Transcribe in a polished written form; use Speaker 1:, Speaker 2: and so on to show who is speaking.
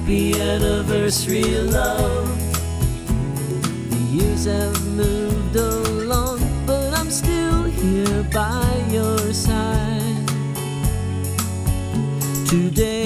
Speaker 1: Happy anniversary, love. The years have moved along, but I'm still here by your side. Today